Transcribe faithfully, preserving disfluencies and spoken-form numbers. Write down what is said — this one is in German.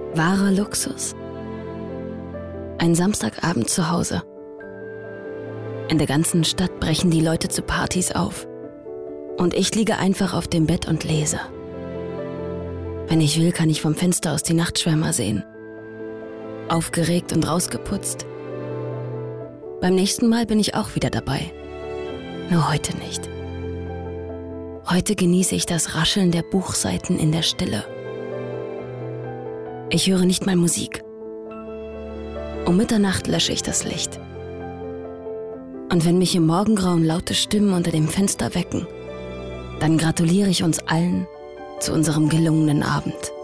Wahrer Luxus. Ein Samstagabend zu Hause. In der ganzen Stadt brechen die Leute zu Partys auf. Und ich liege einfach auf dem Bett und lese. Wenn ich will, kann ich vom Fenster aus die Nachtschwärmer sehen. Aufgeregt und rausgeputzt. Beim nächsten Mal bin ich auch wieder dabei. Nur heute nicht. Heute genieße ich das Rascheln der Buchseiten in der Stille. Ich höre nicht mal Musik. Um Mitternacht lösche ich das Licht. Und wenn mich im Morgengrauen laute Stimmen unter dem Fenster wecken, dann gratuliere ich uns allen zu unserem gelungenen Abend.